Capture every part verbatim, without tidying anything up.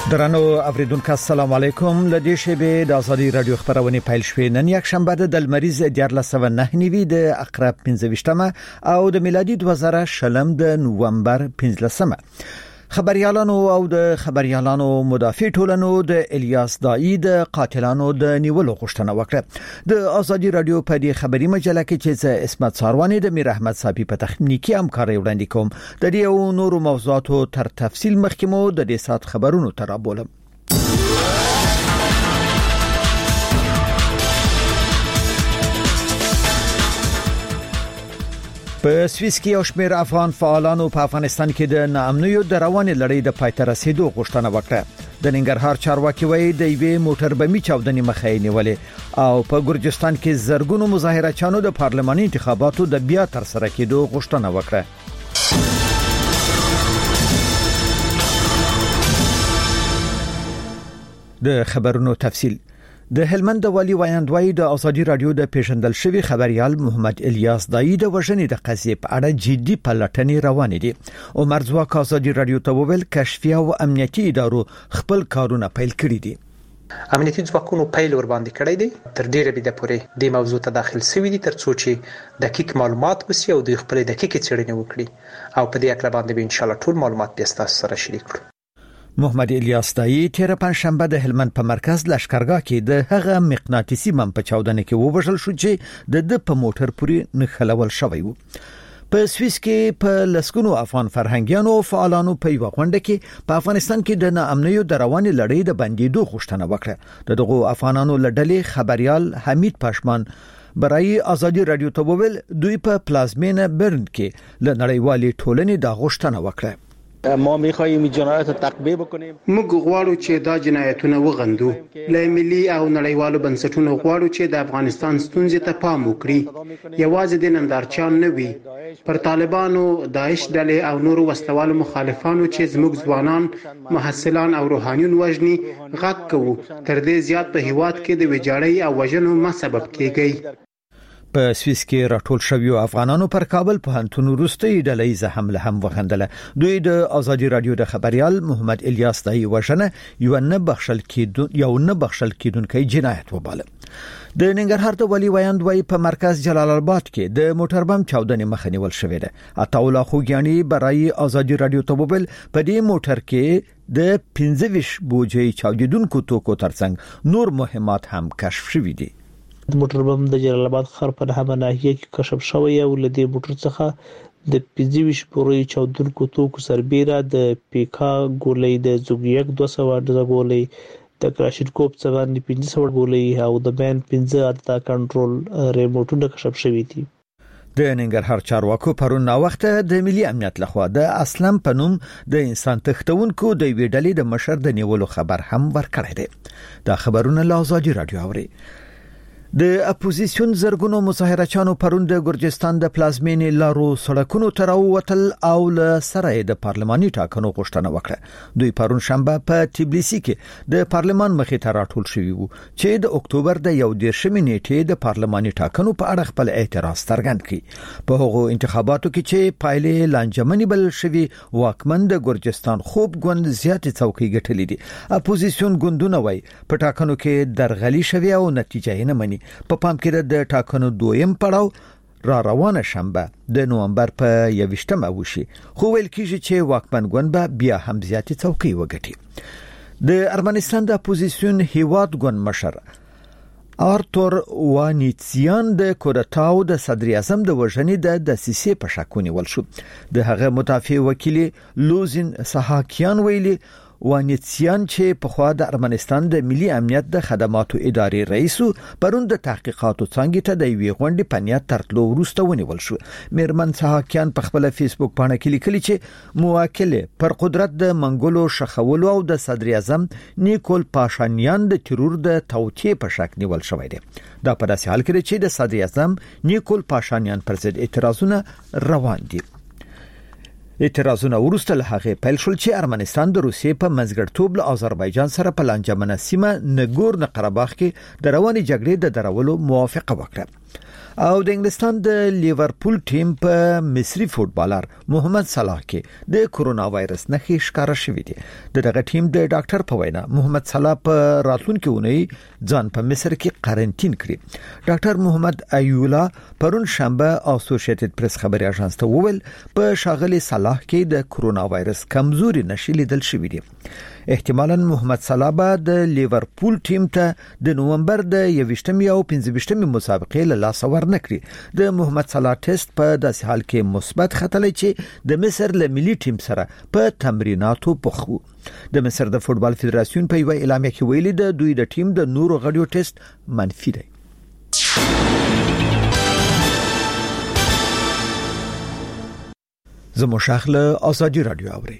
درنو اوریدونکو السلام علیکم. لدې شبه د ازادي رادیو خبرونه پیل شوې. نن یک شنبه د المریز دیار لسو نه نیوي د اقرب پنځه او د میلادي دوه زره شلم د نومبر پنځلسمه. خبريالانو او د خبريالانو مدافع ټولنو د الیاس دایی د قاتلانو د نیولو غوښتنه وکړه. د ازادي رادیو په دې خبري مجله کې چې اسمت ساروانی د میر احمد صاحب په تخنیکی همکاري وړاندې کوم. د دې او نورو موضوعاتو تر تفصیل مخکمو د دې سات خبرونو ترابولم. په سویس کې او شمیر افغان فعالانو په افغانستان کې د ناامنیو د روانې لړۍ د پای ته رسیدو غوښتنه وکړه. د ننګرهار چارواکي وایي د یوې موټر بمي چاودنې مخه یې نیولې او په ګرجستان کې زرګونو مظاهرچیانو د پارلماني انتخاباتو د بیا تر سره کېدو غوښتنه وکړه. د خبرونو تفصیل. د هلمند والی وایندوی د ازادي رادیو د پیژندل شوی خبريال محمد الیاس دایی د وژنې د قضیې په اړه جدي پلټنې روانې دي. عمر ځواک ازادي رادیو ته وویل کشفي او امنیتي ادارو خپل کارونه پیل کړي دي. امنیتي ځواکونو پیل ور باندې کړی دی. تر ډیره به د پورې د موضوع ته داخل شوی دي ترڅو چې دقیق معلومات وسی او د خپل دقیق څېړنې وکړي او په دې اړه باندې به ان شاء الله ټول معلومات به تاسو سره شریک کړو. محمد الیاس دایی تیر پنځشنبه د هلمند په مرکز لشکرګاه کې د هغه مقناطیسي بم په چاودنه کې ووژل شو چې د د په موټر پورې نښلول شوی وو. په سویس کې په لسګونو افغان فرهنګیانو او فعالانو په یو غونډه کې په افغانستان کې د ناامنیو د روانې لړۍ د بندیدو غوښتنه وکړه. د دغه افغانانو لړلې خبريال حمید پاشمان برای ازادي رادیو ته وویل دوی په پلازمینه برن کې له نړیوالې ټولنې د غوښتنه وکړه. ما میخوایم جنایت تقبیه بکنیم. موږ غواړو چې دا جنایتونه وغندو. له ملي او نړیوالو بنسټونو غواړو چې د افغانستان ستونزې ته پام وکړي. یوازې د نندارچان نه وي. پر طالبانو، داعش ډلې او نورو وسلوالو مخالفانو چې زموږ ځوانان، محصلان او روحانيون وژني غږ کوو. تر دې زیات په هیواد کې د ویجاړۍ او وژنو ما سبب کیږي. په سویس کې راټول شوی افغانانو پر کابل په هنتون وروستي ډلې حمله هم وغندله. دوی د ازادي رادیو د خبريال محمد الیاس دایی وژنه یو نه بخښل کېدون یو نه بخښل کېدونکې جنایت وباله. د ننګرهار د والی وایندوی په مرکز جلال آباد کې د موټر بم چاودنې مخه نیول شوې ده. عطاولا خوګیانی برای ازادي رادیو ته وویل په دې موټر کې د پنځه بوجي چاودیدونکو توکو ترڅنګ نور مهمات هم کشف شوي دي. د موټر بم د جلال آباد ښار په نهمه ناحیه کې کشف شوی او لدې موټر څخه د پنځه بوجي چاودونکو توکو سربېره د پیکا ګولۍ د زوګیک دوه سوه د ګولۍ د کراشینکوف څخه پنځه سوه ګولۍ او د بین پنځه اته کنټرول ریموټونه کشف شوي دي. د ننګرهار چارواکو پرون نا وخت د ملي امنیت لخوا د اسلام په نوم د انسان تښتونکو د ویډلې د مشر د نیولو خبر هم ورکړی دی. دا خبرونه له ازادي رادیو اوري. د اپوزیسیون زرګونو مظاهرچیانو پرون د ګرجستان د پلازمینې لارو سړکونو تر ووتل او له سره د پارلماني ټاکنو غوښتنه وکړه. دوی پرون شنبه په تبلیسي کې د پارلمان مخې ته راټول شوي وو چې د اکتوبر د یو دیرشمې نیټې د پارلماني ټاکنو په اړه خپل اعتراض څرګند کړي. په هغو انتخاباتو کې چې پایلې لانجمنې بل شوي واکمن د ګرجستان خوب ګوند زیاتې څوکۍ ګټلې دي. اپوزیسیون ګوندونه وایي په ټاکنو کې درغلي شوي او نتیجه یې نه مني. په پام کې د ټاکنو دویم پړاو را روانه شنبه د نومبر په یوشتمه وشي خو ویل کېږي چې واکمن ګوند به بیا هم زیاتې څوکۍ وګټي. د ارمنستان د اپوزیسیون هیواد ګوند مشر آرتور وانیتسیان د کودتاو د صدر اعظم د وژنې د دسیسې په شک ونیول شو. د هغه مدافع وکیل لوزین سحاکیان ویلي وانیتسیان چې په خوا د ارمنستان د ملي امنیت د خدماتو ادارې رئیس پرون د تحقیقاتو څنګه ته د وی غونډې پنیات ترتلو وروسته ونیول شو. میرمن سحاکیان په خپل فیسبوک باندې کې لیکلي چې موکل پر قدرت د منګولو شخولو او د صدر اعظم نیکول پاشانیان د ترور د توطئې په شک نیول شوی دی. دا په داسې حال کې چې د صدر اعظم نیکول پاشانیان پر ضد اعتراضونه روان دي. اعتراضونه ورسته له هغه پیل شول چې ارمنستان د روسیې په منځګړیتوب له آذربایجان سره په لانجمنه سیمه نګورن قرهباغ کې د رواني جګړې د درولو موافقه وکړه. او د انګلستان د لیورپول ټیم په مصری فوتبالر محمد صلاح کې د کورونا وایرس نښې ښکاره شوې دي. دغه ټیم د ډاکټر په وینا محمد صلاح په راتلونکي اونۍ ځان په مصر کې قرنټین کړی. ډاکټر محمد ایولا پرون شنبه اسوسییټډ پریس خبري اژانس ته وویل په شاغلي صلاح کې د کورونا وایرس کمزوري نشي لیدل شوې دي. احتمالاً محمد صلاح به د لیورپول ټیم ته د نومبر د یویشتمې او پنځه مسابقې له لاس ورنکړي. د محمد صلاح ټیسټ په داسې حال کې مثبت ختلی چې د مصر له ملي ټیم سره په تمریناتو پخو. د مصر د فوتبال فدراسیون په یو اعلامیه کې ویلي د دوی د ټیم د نورو غړیو ټیسټ منفي دی. زمو شاخله آزادی رادیو اوري.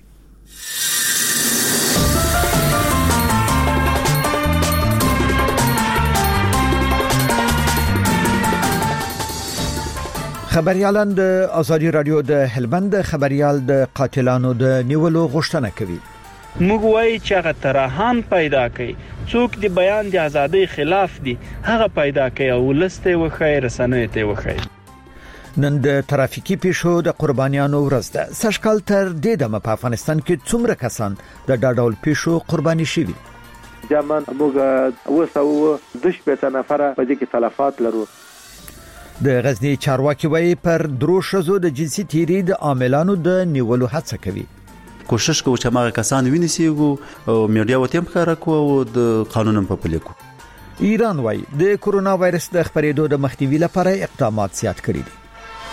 خبريالان د آزادی رادیو د هلبند خبريال د قاتلانو د نیولو غوښتنه کوي. موږ وایي چې هغه ترهان پیدا کوي، څوک د بیان د ازادۍ خلاف دي هغه پیدا کوي او ولسته وخی رسنۍ ته وخی. نن د ترافیکي پیښو د قربانیانو ورځ ده. سږکال تر دې دمه په افغانستان کې څومره کسان د ډاډول پیښو قرباني شوي؟ جامن موږ وسو د شپږ نفر په دې کې تلفات لرو. د غزنی چارواکي وایي پر درو شزو د جنسي تیری د عاملانو د نیولو هڅه کوي. کوشش کوو چې موږ کسان وینځو او میډیا وتیم ښکارا کوو د قانون په پلي کو. ایران وایي د کورونا وایرس د خپرېدو د مخنیوي لپاره اقدامات زیات کړي دي.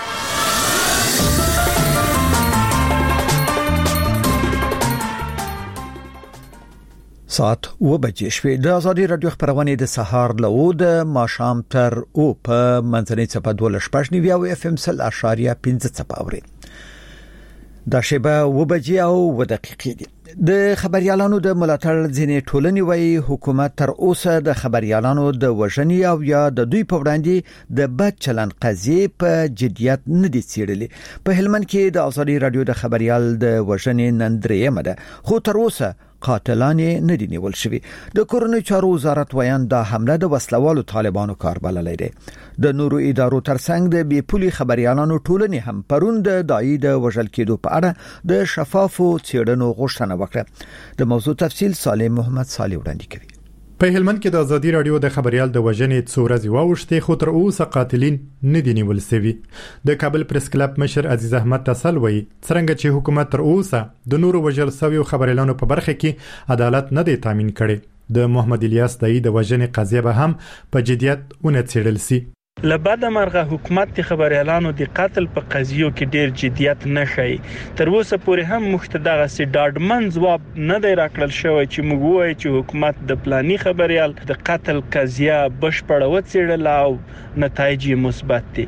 ساعت و بجې شوې. د آزادی رادیو خبرونه د سهار له د ماشام تر او په منځنۍ چپه دوله شپږ نیو او اف ام سل اشاریه پنځه چپه اوري. دا شیبه و بجې او و دقیقې دي. د خبريالانو د ملاتړ ځینې ټولنې وایي حکومت تر اوسه د خبريالانو د وژنې او یا د دوی په وړاندې د بد چلند قضیې په جديت نه دي څېړلې. په هلمند کې د آزادی رادیو د خبريال د وژنې نن درېیمه ده، خو تر اوسه قاتلان نه دي نیول شوي. د کورونی چارو وزارت ویان دا حمله د وسلوالو طالبانو کار بللی دی. د نورو ادارو ترڅنګ د بیپولي خبريالانو ټولنې هم پرون د دای د وژل کېدو په اړه د شفافو څېړنو غوښتنه وکړه. د موضوع تفصیل سالم محمد صالح وړاندې کوي. په هلمند کې د آزادی رادیو د خبريال د وژنې څو ورځې واوښتې خو تر اوسه قاتلین نه دي نیول شوي. د کابل پریس کلب مشر عزیز احمد تسل وایي څنګه چې حکومت تر اوسه د نورو وژل شویو خبريالانو په برخه کې عدالت نه دی تامین کړي. د محمد الیاس دای د وژنې قضیه به هم په جديت ونه څېړل شي. لبعد مرغه حکومت د خبريالانو د قتل په قضیو کې ډیر جديت نه ښيي. تر اوسه پورې هم مختدغه سي ډاډمن ځواب نه دی راکړل شوی چې موږ وایو چې حکومت د پلاني خبريال د قتل قضیه بشپړه وڅېړل او نتایج مثبت دي.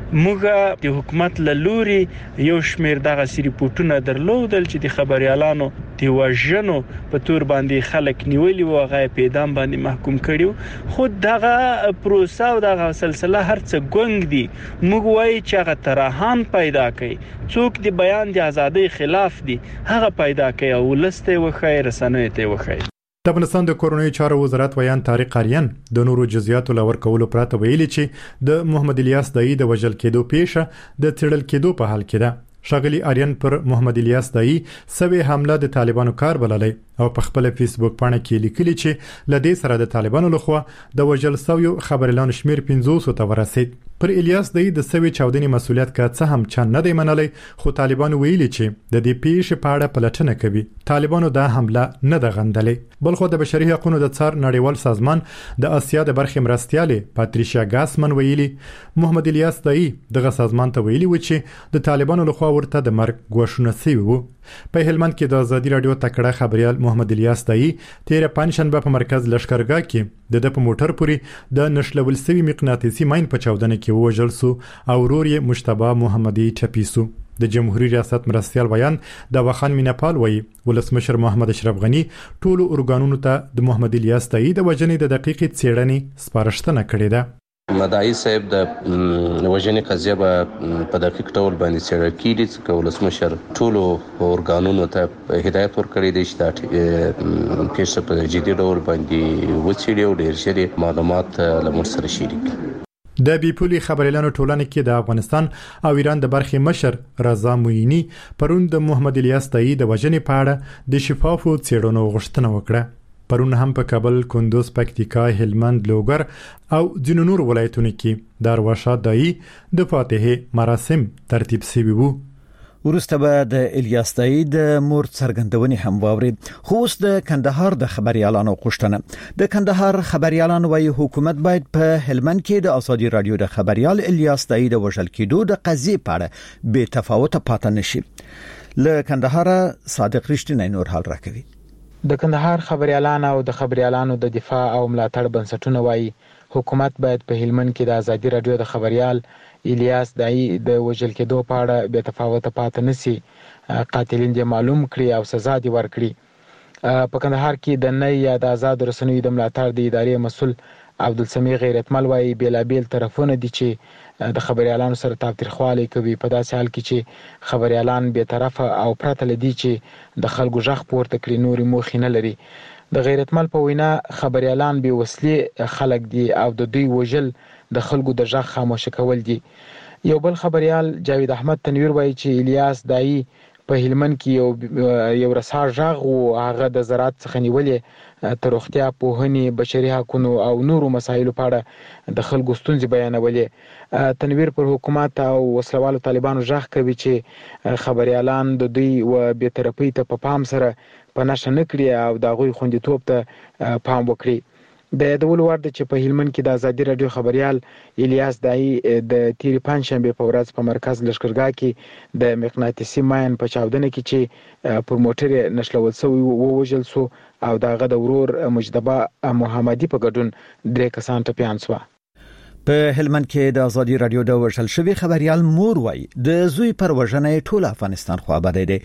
موږ د حکومت له لوري یو شمیر دغه سی ریپورتونه درلودل چې د خبريالانو د وژنو په تور باندې خلک نیولي و غي پیدام باندې محکوم کړیو. خو دغه پروسه او دغه سلسله هرڅه ګونګ دي. موږ وایي چې هغه ترهان پیدا کوي، څوک د بیان د ازادۍ خلاف دي هغه پیدا کوي او ولسته وخی رسنۍ ته وخی. د افغانستان د کورونی چارو وزارت ویان طارق اریان د نورو جزئیاتو لور کولو پراته ویلي چې د محمد الیاس دای د وژل کېدو پیښه د تړل کېدو په حال کې ده. شاغلی اریان پر محمد الیاس دای سوي حمله د طالبانو کار بللی او په خپل فیسبوک باندې کې لیکلي چې لدې سره د طالبانو لخوا د وژل شویو خبريالانو شمیر پنځوس ته ورسید. پر الیاس دای د سوي چاودنې مسولیت کا څه هم چا نه دی منلی، خو طالبانو ویلي چې د دې پیښې په اړه پلټنه کوي. طالبانو دا حمله نه ده غندلې. بلخو د بشري حقوقو د څار نړیوال سازمان د اسیا د برخې مرستياله پاتریشیا ګاسمن ویلي محمد الیاس دای دغه سازمان ته ویلي و چې د طالبانو لخوا ورته د مرګ غوښنه شوی وو. په هلمند کې د آزادی رادیو تکړه خبريال محمد الیاس دای تیر پنځشنبه په مرکز لشکرګاه کې د د په موټر پوري د نشلول سوي مقناطیسي ماين په چاودنه کې وژل سو او ورور یې مجتبی محمدي ټپیسو. د جمهوریت ریاست مرستيال ویان د وخان مینپال وی ولسمشر محمد اشرف غنی ټول اورګانونو ته د محمد الیاس دای د وژنې د دقیقې څېړنې سپارښتنه کړې ده. مدعي صاحب د وژنې قضیه په دقیق ډول باندې څېړل کیږي چې ولسمشر ټول اورګانونو ته هدایت ورکړی دی چې دا پیښه په جدي ډول باندې وڅېړي او ډېر ژر معلومات له موږ سره شریک. د بیپولي خبريالانو ټولنې کې د افغانستان او ایران د برخې مشر رضا موینی پرون د محمد الیاس دایی د وژنې په اړه د شفافو څېړنو غوښتنه وکړه. پرون هم په کابل، کندوز، پکتیکا، هلمند، لوګر او ځینو نور ولایتونو کې د ارواښاد دایی د فاتحې مراسم ترتیب شوي وو. ورسته به د الیاس دایی د مور څرګندونې هم واوري. خو اوس د کندهار د خبريالانو غوښتنه. د کندهار خبريالانو وايي حکومت باید په هلمند کې د ازادي رادیو د خبريال الیاس دایی د وژل کېدو د قضیې په اړه بې تفاوت پاتې نشي. له کندهار صادق رښتینی نور حال راکوي. د کندهار خبريالانو او د خبريالانو د دفاع او ملاتړ بنسټونه وايي حکومت باید په هلمند کې د ازادي رادیو د خبريال الیاس دایی د وژل کېدو په اړه بې تفاوت پاتې نشي. قاتلین دې معلوم کړي او سزا دې ورکړي. په کندهار کې د نه یا د آزاد رسنیو د ملاتړ د ادارې مسؤل عبدالسمیع غیرتمل وايي بیلابیل طرفونه دي چې د خبريالانو سره تاوتریخوالی کوي، په داسې حال کې چې خبريالان بې طرفه او پرته لدی چې د خلکو ژغ پورته کړي نورې موخې نه لري. د غیرتمل په وینا خبريالان بې وسلې خلک دي او د دوی وژل د خلکو د ژغ خاموشه کول دي. یو بل خبريال جاوید احمد تنویر وایي چې الیاس دایی په هلمند کې یو یو رسا ژغ او هغه د زراعت څخه نیولې تر روغتیا، پوهنې، بشري حقوقو او نورو مسایلو په اړه د خلکو ستونزې بیانولې. تنویر پر حکومت او وسلوالو طالبانو ژغ کوي چې خبريالان د دوی و بې طرفۍ ته په پام سره په نشه نه کړي او د هغوی خوندیتوب ته پام وکړي. د یادولو وړ ده چې په هلمند کې د ازادي رادیو خبريال الیاس دایی د تیرې پنجشنبې په ورځ په مرکز لښکرګاه کې د مقناطیسي ماین په چاودنه کې چې پر موټر نښلول شوی ووژل شو او دغه د ورور مجتبی محمدي په ګډون درې کسان ټپیان شول. په هلمند کې د ازادي رادیو د وژل شوی خبريال مور وایي د زوی پر وژنې ټول افغانستان خو آباد دی.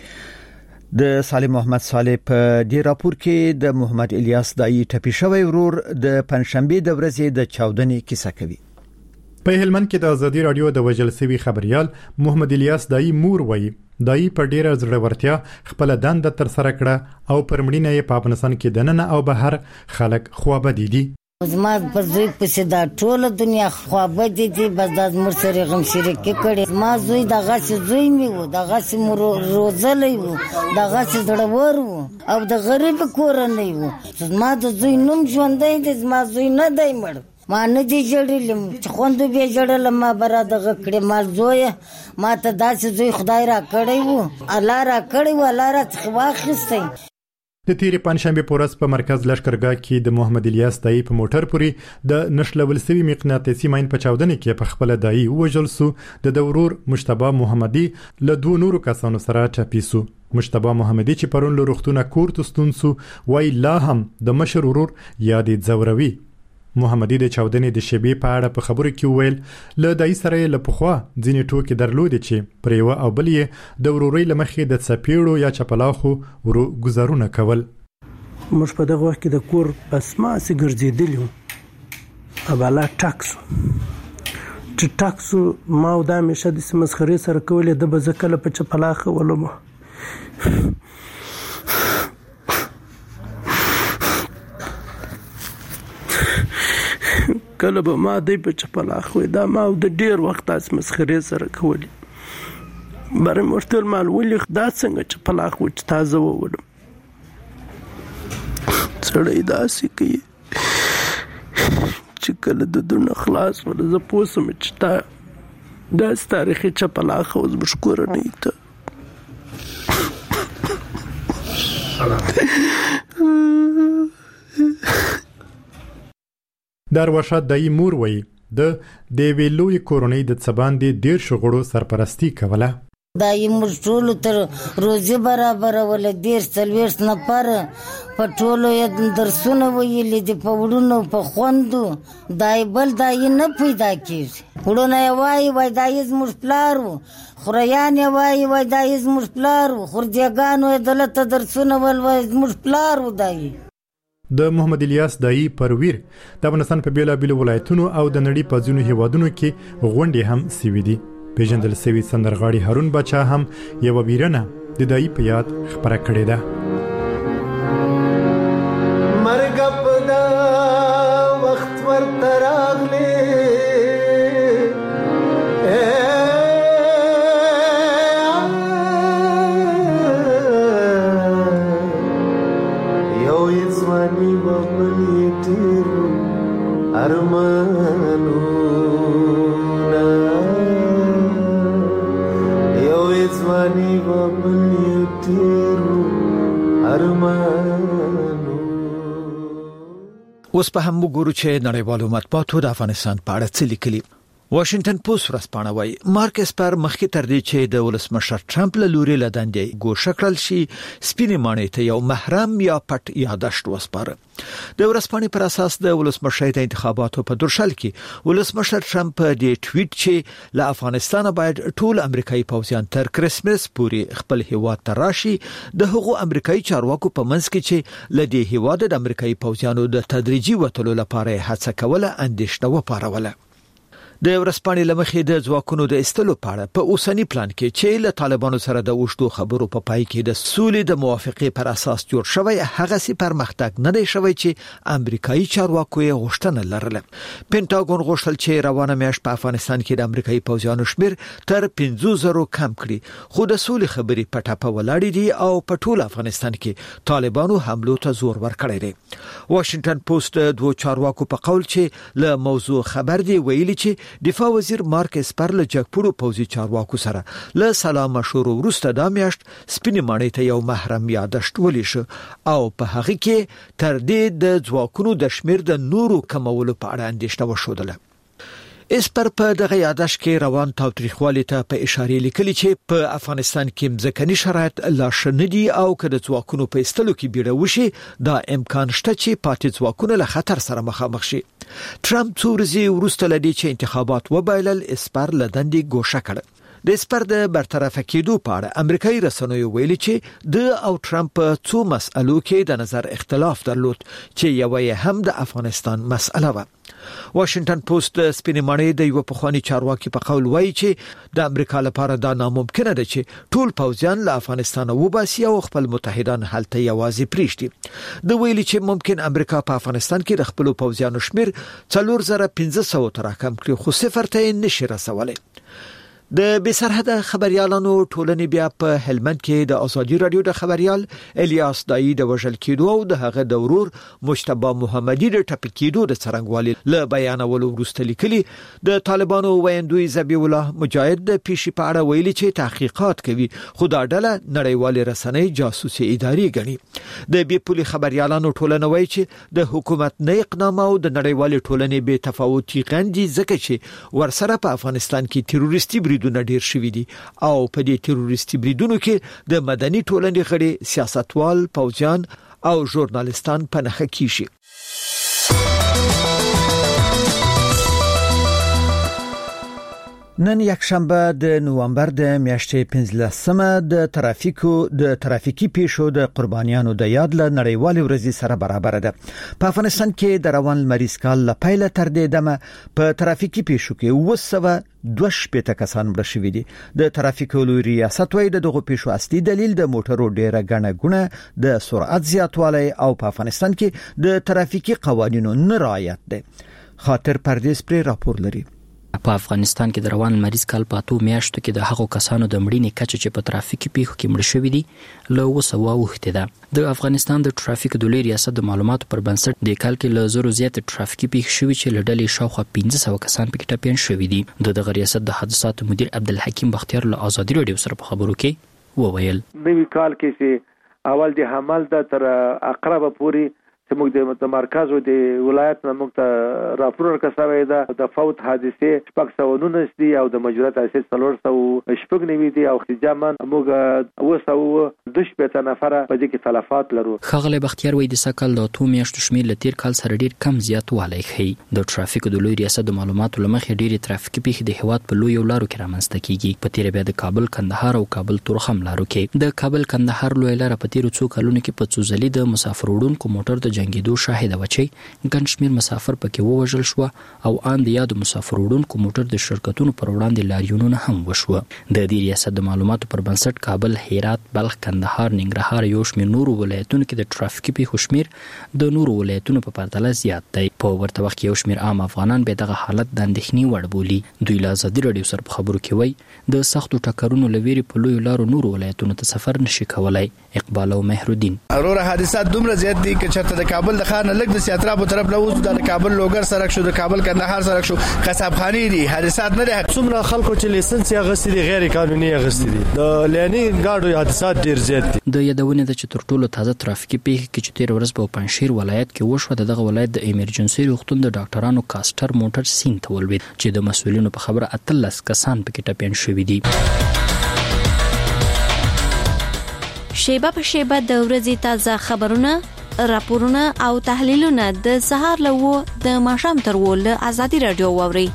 د سالم محمد صالح په دې راپور کې د محمد الیاس دایی ټپي شوی ورور د پنځشنبه د ورځې د چاودنې کیسه کوي. په هلمند کې د ازادي رادیو د وژل شوی خبريال محمد الیاس دایی مور وایي دایی په ډیره زړورتیا خپل دنده تر سره کړه او پر مړینه یې په افغانستان کې دننه او بهر خلک خوابدي دي. زما په زوی پسې دا ټوله دنیا خوابدي دي، بس دا زموږ سره غم شریکي کړي. زما زوی دغه چې زوی مې و، دغه چې مو روزلی و، دغه چې زړور و او د غریب کورنۍ و. زما د زوی نوم ژوندی دی، زما زوی نه دی مړ. ما نه دی جړلم چې خوندو به جړل ما برا دغه کړي. ما زوی ما ته داسې زوی خدای را کړی و، الله را کړی و، الله را څخه واخیستی. د تیرې پنځشنبه په ورځ په مرکز لښکرګاه کې د محمد الیاس دایی په موټر پورې د نښلول شوي مقناطیسي ماین په چاودنه کې په خپل دایی وژل شو. د ورور مجتبی محمدي له دوه نورو کسانو سره ټپي شو. مجتبی محمدي چې پرون له روغتونه کور ته ستون شو وای لا هم د مشر ورور یادې ځوروي. محمدي د چاودنې د شبي په اړه په خبرو کې ویل له دای سره له پخوا ځینې ټوکې درلودې چې پر یو او بل یې د ورورۍ لمخې د څپېړو یا چپلاخو ورو گزارونه کول. موږ په دغه وخت کې د کور اسماسي ګرځېدلی وو، ابالا ټاکسو چې ټاکسو ما او دا همیشه داسې مسخرې سره کولې. د به زه کله په چپلاخه ولم کله به ما دی په چپلاخ وې، دا ما د ډیر وخت داس مسخرې سره کولې. بره مرتل مال ولې دا څنګه چپلاخ و چې تازه وولم. سړی داسې کوي چې کله د دونه خلاص وله زه پوه سم چې تا داسې تاریخي چپلاخ او زموږ کورنۍ ته د ارواښاد دایی مور وایي د دې ویلوی کورنۍ د څباندې ډیر شغړو سرپرستی کوله. دای موږ ټول تر روزي برابر ول ډیر څلويش نفر په ټولو یې درسونه ویلې د پوړونو په خوندو دای بل دای نه پیدا کیږي. وړونه وای وای دای زموږ پلار وو، خریان وای وای دای زموږ پلار وو، خرديګانو دلته درسونه ول وای زموږ پلار وو. دای د محمد الیاس دایی پرویر د افغانستان په بیلابیلو ولایتونو او د نړۍ په ځینو هیوادونو کې غونډې هم سوي دي. پیژندل شوی سندرغاړي هارون بچا هم یو ویرنه د دایی په یاد خبره کړې ده. مرګ په دا وخت ورته راغلی ارمانو یو ځواني وبل تیرو ارمانو. اوس په هم وګورو چې نړیوالو مطبوعاتو د افغانستان په اړه څه لیکلي. واشنگټن پوسټ ورځپاڼه وايي مارک اسپر مخکې تر دې چې د ولسمشر ټرمپ له لوري لداندې ګوښه کړل شي سپینې ماڼۍ ته یو محرم یا پټ یادښت وسپاره. د ورځپاڼې پر اساس د ولسمشر د انتخاباتو په درشل کې ولسمشر ټرمپ د ټویټ چې له افغانستان باید ټول امریکایي پوځیان تر کرسمس پورې خپل هیواد ته راشي د هغو امریکایي چارواکو په منځ کې چې له دې هیواد د امریکایي پوځیانو د تدریجي وټلو لپاره هڅه کوله اندېښنه وپاروله. د ورځپاڼې لمخې د ځواکونو د استلو په اړه په اوسنی پلان کې چې له طالبانو سره د اوښتو خبرو په پای کې د سولې د موافقې پر اساس جوړ شوی هغه سي پرمختګ نه دی شوی چې امریکایي چارواکو یې غوښتنه لرله. پینټاګون غوښتل چې روانه میاشت په افغانستان کې د امریکایي پوځیانو شمیر تر پنځه زره کم کړي خو د سولې خبرې په ټاپه ولاړې دي او په ټول افغانستان کې طالبانو حملو ته زور ورکړی دی. واشنگټن پوسټ دوه چارواکو په قول چې له موضوع خبر دی ویلي چې دفاع وزیر مارک اسپر له جګپوړو پوځي چارواکو سره له سلام مشورو وروسته د میاشت سپینې ماڼۍ ته یو محرم یادښت ولیشه او په هغه کې تر دې د ځواکونو د شمیر د نورو کمولو په اړه اندېښنه وښودله. اسپر په دغه یادښت کې روان تاوتریخوالي ته په اشاره لیکلي چې په افغانستان کې مځکني شرایط لا شندي او کله ځواکونو په استلو کې بیړه وشي دا امکان شته چې پاتې ځواکونه له خطر سره مخامخ شي. ټرمپ څو ورځې وروسته لدی چې انتخابات وبایلل اسپر لدندې ګوښه کړ. د اسپر د برطرف کېدو په اړه امریکایي رسنیو ویلي چې د او ټرمپ څو مسألو کې د نظر اختلاف درلود چې یو یې هم د افغانستان مسأله و. واشنگټن پوسټ سپینې ماڼۍ د یو پخوانی چارواکي په قول وایي چې د امریکا لپاره دا ناممکنه ده چې ټول پوځیان له افغانستان وباسي او خپل متحدان هلته یوازې پریږدي. د ویلي چې ممکن امریکا په افغانستان کې د خپل پوځیانو شمیر څلور زره پنځه سوه تر کم کړي خو صفر ته نشي رسولای. د بسرحده خبريالانو ټولنې بیا په هلمند کې د ازادي رادیو د خبريال الیاس دایی د وژل کېدو او د هغه د ورور مجتبی محمدي د ټپي کېدو د څرنګوالي له بیانولو وروسته لیکلي د طالبانو ویندوی ذبیح الله مجاهد د پیشي په اړه ویلي چې تحقیقات کوي خو دا ډله نړیوال رسنۍ جاسوسي ادارې ګڼي. د بي پولي خبريالانو ټولنه وایي چې د حکومت نه اقدام او د نړیوال ټولنې به تفاوتي غندي ځکه چې ورسره په افغانستان کې تروریستي بریدونه ډیر شوي دي او په دې تروریستي بریدونو کې د مدني ټولنې غړي سیاستوال پوځیان او ژورنالستان په نښه کیږي. نن یک شنبه د نوامبر د میاشتې پنځلسمه د ترافیکو د ترافیکي پیښو د قربانیانو د یاد له نړیوال ورځې سره برابر ده. په افغانستان کې د روان مریض کال له پیله تر دې دمه په ترافیکي پیښو کې اوه سوه دوه شپېته کسان مړه شوي دي. د ترافیکو لوی ریاست وايي د دغو پیښو اصلي دلیل د موټرو ډیره ګڼه ګونه د سرعت زیاتوالی او په افغانستان کې د ترافیکي قوانینو نه رعایت ده. خاطر پردیس پر راپور لري. په افغانستان کې د روان مریض کال په اتو میاشتو کې د هغو کسانو د مړینې کچه چې په ترافیکي پیښو کې مړ شوي دي له اوه سوه اوښتې ده. د افغانستان د ترافیک د لوی ریاست د معلوماتو پر بنسټ د کال کې له زرو زیات ترافیکي پیښې شوي چې له ډلې شاوخوا پنځه سوه کسان پکې ټپیان شوي دي. د دغه ریاست د حادثاتو مدیر عبدالحکیم بختیار له ازادي راډیو سره په خبرو کې وویل نوی کال کې چې اول د حمل د تر اقربه پوري چې موږ د مرکز او د ولایت نه موږ ته راپور ورکړی دی د فوت حادثه شپږ سوه نولس دي او د مجرد حادثه څلور سوه شپږ نوي دي او اختجاماً موږ اوه سوه دوه شپېته نفره په دې کې تلفات لرو. ښاغلی بختیار وایي د سږ کال د اتو میاشتو شمېر له تېر کال سره ډېر کم زیاتوالی ښیي. د ټرافیکو د لوی ریاست د معلوماتو له مخې ډېرې ترافیکي پیښې د هېواد په لویو لارو کې رامنځته کېږي. په تېره بیا د کابل کندهار او کابل تورخم لارو کې د کابل کندهار لویه لاره په تېرو څو کلونو کې په څو ځلې د مسافر وړونکو موټر د جنګېدو شاهده وه چې ګڼ شمېر مسافر پکې ووژل شوه او ان د یادو مسافر وړونکو موټر د شرکتونو پر وړاندې لاریونونه هم وشوه. د دې ریاست د معلوماتو پر بنسټ کابل، هرات، بلخ، کندهار، ننګرهار یو شمېر نورو ولایتونو کې د ترافیکي پیښو شمېر د نورو ولایتونو په پرتله زیات دی. په ورته وخت کې یو شمېر عام افغانان به دغه حالت د اندېښنې وړ بولي. دوی له ازادي راډیو سره په خبرو کې وایي د سختو ټکرونو له ویرې په لویو لارو نورو ولایتونو ته سفر نشي کولی. اقبال او مهرالدین اورور حادثات دومره زیات دي چې چېرته د د کابل د ښار نه لګ د سیاترا په طرف له اوس د کابل لوګر سرک شو د کابل کندهار سرک شو قصابخاني دي حادثات نه دي څومره خلکو چې لیسنس یې غوښتي دي غیر قانوني غوښتي دي د لانی ګاډو حادثات ډیر زیات دي. د یادونه د چې تر ټولو تازه ترافیکي پیښه کې چې تیر ورځ په پنځشیر ولایت کې وشو دغه ولایت د ایمرجنسي روغتون د ډاکټرانو کاستر موټر سین ته ولوید چې د مسؤلینو په خبره اتلس کسان پکې ټپيان شوي دي. شیبه په شیبه د ورځې تازه خبرونه، راپورونه او تحلیلونه د سهار لوو د ماښام تر وله ازادي رادیو ووري.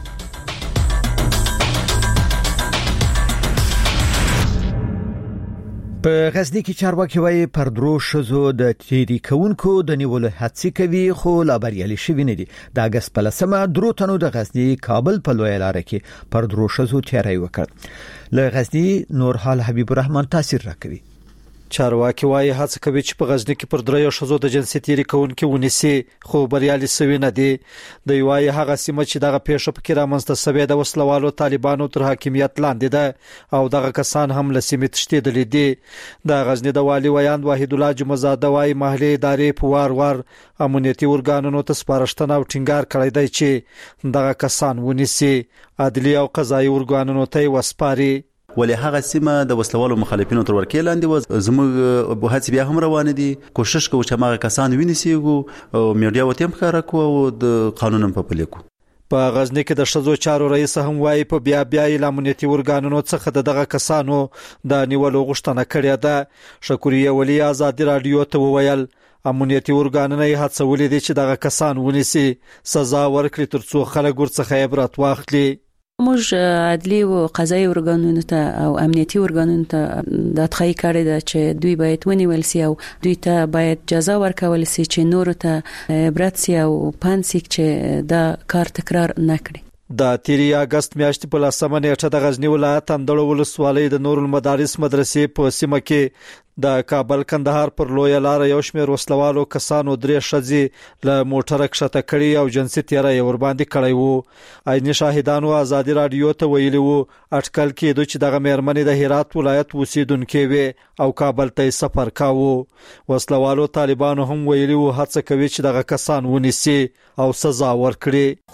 په غزنی کې چارواکي وايي پر درو شزو د تیری کونکو د نیولو هڅې کوي خو لا بریالي شوي نه دي. د اگست په لسمه درو تنو د غزنی کابل په لوی لار کې پر درو شزو تیری وکړ. له غزنی نورحال حبیب الرحمن تاثیر راکوي. چارواکي وايي هڅه کوي چې په غزنی کې پر دریو شزو د جنسي تیری کونکو ونیسي خو بریالي شوي نه دي. د وايي هغه سیمه چې دغه پیښه پکې رامنځته شوې د وسلوالو طالبانو تر حاکمیت لاندې ده او دغه کسان هم له سیمې تښتېدلي دي. د غزنی د والي ویاند واحد الله جمعزاده وايي محلي ادارې په وار وار امنیتي ورګانونو ته سپارښتنه او ټینګار کړی دی چې دغه کسان ونیسي، عدلي او قضایي ورګانونو ته وسپاري. ولې هغه سیمه د وسلوالو مخالفینو تر ورکې لاندې و. زموږ به هڅې بیا هم روان دي، کوشش کوو چې هغه کسان ونیسو او میډیا وته هم ښکارا کوو او د قانون په پلي کوو. په غزنی کې د شذو چارو رئیس هم وايي په بیا بیا امنیتي ورګانونو څخه دغه کسانو د نیولو غوښتنه کړې ده. شکریه ولی آزادی رادیو ته وویل امنیتي ورګانونه یې هڅولې دي چې دغه کسان ونیسي، سزا ورکړي ترڅو خلک ورڅخه عبرت واخلي. موږ عدلي او قضایي ورګانونو ته او امنیتي ورګانونو ته د تخای کړی دا چې دوی باید ونیول سي او دوی ته باید جزا ورکول سي چې نور ته عبرت سي او پانسیک چې دا کار تکرار نه کړي. د تیری اگست میاشتې په لسمه نیټه د غزنی ولایت اندړ ولسوالۍ د نور المدارس مدرسې په سیمه کې د کابل کندهار پر لوی لار یو شمېر وسلوالو کسانو درې شذې له موټر کښته کړي او جنسي تیری ور باندې کړی وو. عیني شاهدانو آزادی رادیو ته ویلي وو اټکل کېدو چې دغه مېرمنې د هرات ولایت اوسیدونکې وي او کابل ته سفر کاوه. وسلوالو طالبانو هم ویلي وو هڅه کوي چې دغه کسان ونیسي او سزا ورکړي.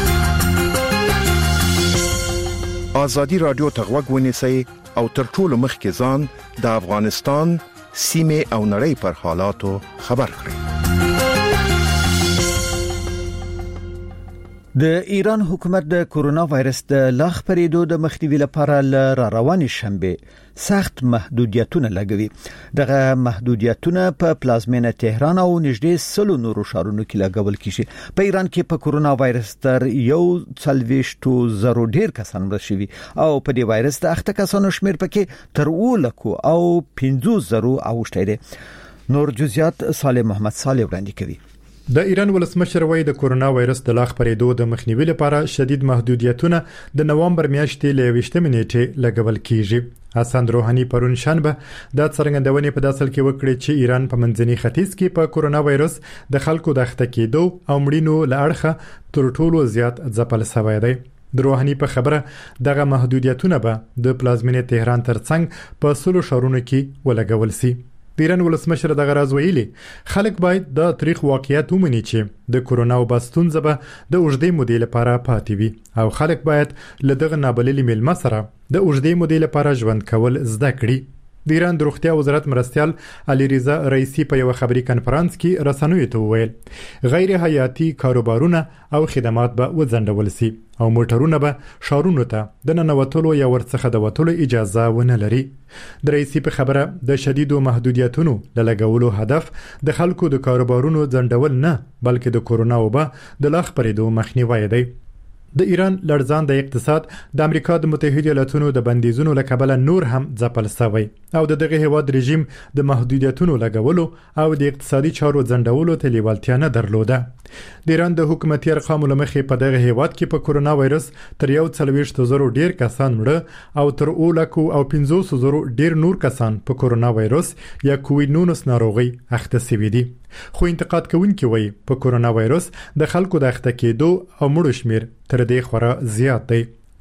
آزادی رادیو ته غوږ ونیسئ او تر ټولو مخکې ځان د افغانستان سیمه او نړۍ پر حالاتو خبر کړئ. د ایران حکومت د کورونا وایرس د لا خپرېدو د مخنیوي لپاره ل رواني شنبه سخت محدودیتونه لګوي. دغه محدودیتونه په پلازمینه تهران او نږدې سلو نورو ښارونو کې لګول کیږي. په ایران کې په کورونا وایرس تر یو څلويشتو زرو ډیر کسان مړ شوي او په دې وایرس د اخته کسانو شمیر پکې تر اوولکو او پنځوس زرو اوښتی دی. نور جزئیات صالح محمد صالح وړاندې کوي. د ایران ولسمشر وايي د کورونا وایرس د لا خپرېدو د مخنیوي لپاره شدید محدودیتونه د نوامبر میاشتې له یوویشتمې نیټې لګول کیږي. حسن روحاني پرون شنبه د څرګندونې په داسل کې وکړي چې ایران په منځني ختیځ کې په کورونا وایرس د خلکو د اخته کېدو او مړینو له اړخه تر ټولو زیات ځپل شوی دی. د روحاني په خبره دغه محدودیتونه به د پلازمینه تهران ترڅنګ په سلو ښارونو کې ولګول شي. د ایران ولسمشر دغه راز ویلي خلک باید د تاریخ واقعیت ومني چې د کورونا وباستون زبه د اوږدې مودې لپاره پاتې وي او خلک باید له دغه نابللي میلمه سره د اوږدې مودې لپاره ژوند کول زده کړي. د ایران د روغتیا وزارت مرستيال علي رضا رئیسی په یو خبري کانفرنس کې رسنوي ته وویل غیر حیاتي کاروبارونه او خدمات به وځنډول شي او موټرونه به شارونو ته د ننوتلو یا ورڅخه د وټلو اجازه ونه لري. د رئیسی په خبره د شدیدو محدودیتونو د لګولو هدف د خلکو د کاروبارونو ځنډول نه بلکې د کورونا وبا د لا خپرېدو مخنیوي دی. د ایران لړزان د اقتصاد د امریکا د متحده ایالاتونو د بندیزونو له کبله نور هم ځپل شوی او د دغه هیواد رژیم د محدودیتونو لګولو او د اقتصادي چارو ځنډولو ته لیوالتیا نه درلوده. د ایران د حکومتي ارقامو لمخې په دغه هیواد کې په کورونا وایرس تر یو څلويشت زرو ډیر کسان مړه او تر اولکو او پنځوس زرو ډیر نور کسان په کورونا وایرس یا کووډ نولس ناروغي اخته شوي دي. خو انتقاد کوونکي وایي په کورونا وایرس د خلکو د اخته کېدو او مړو شمیر تر دې خورا زیات دی.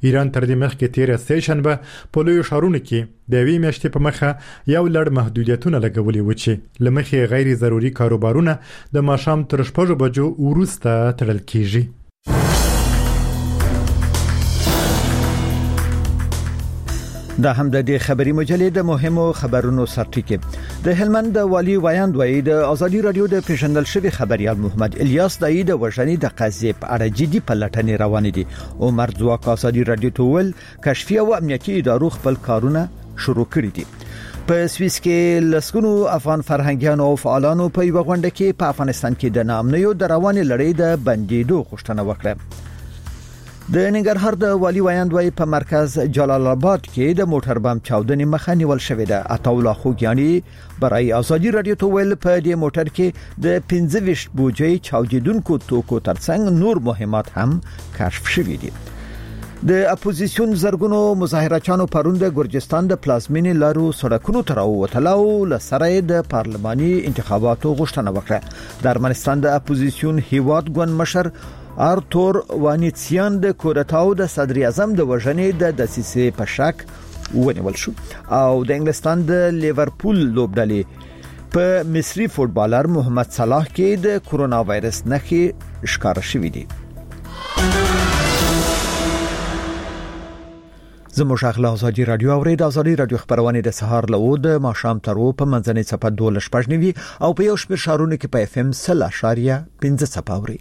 ایران تر دې مخکې تیر سیشنبه په لوی شهرونو کې د وی میاشتې په مخه یو لړ محدودیتونه لګولي و چې لمخې غیر ضروري کاروبارونه د ماښام تر شپږ بجو وروسته تړل کیږي. دا هم د دې خبري مجلې د مهمو خبرونو سرټکی. د هلمند والی وایاند وایي د ازادي رادیو د پیژندل شوی خبريال محمد الیاس دای د وژنې د قضیې په اړه جدي پلټنې روانې دي. عمر ځواک ازادي رادیو ټول کشفي او امنیتي ادارو خپل کارونه شروع کړي دي. په سویس کې لسګونو افغان فرهنګیانو او فعالانو په یو غونډه کې په افغانستان کې د نامنیو د روانې لړۍ د بندیدو غوښتنه وکړه. د ننګرهار د والی وایاند وای په مرکز جلال آباد کې د موټر بم چاودنې مخه نیول شوې ده. عطاولا خوګیانی برای ازادي رادیو ته ویل په دې موټر کې د پنځه ویشت بوجۍ چاودیدونکو توکو ترڅنګ نور مهمات هم کشف شوي دي. د اپوزیسیون زرګونو مظاهرچانو پرون د ګرجستان د پلازمینې لارو سړکونو ته راووتلو لسره د پارلماني انتخاباتو غوښتنه وکړه. د ارمنستان د اپوزیسیون هیواد ګوند مشر آرتور وانیتسیان د کورتاو د صدر اعظم د وژنې د دسیسې په شک ونیول شو او د انګلستان د لیورپول لوبډلې په مصری فوتبالر محمد صلاح کې د کورونا وایرس نښې ښکار شوې دي. زموږ اخلاق ازادي رادیو اورید ازادي رادیو خبرونه د سهار له د ماښام تر و په منځنۍ صفه دوه شپږنوي او په یو شمېر شهرونو کې په اف ام صفر اشاریه پنځه صفه اوري.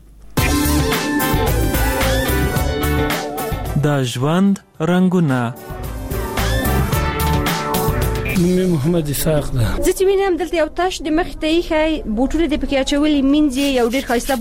د ژوند رنگونه. نوم محمد اسحاق ده. زه چې وینم دلته یو تاش د مخ ته یې بوټونه د پکې اچولې منځي یو ډېر ښایسته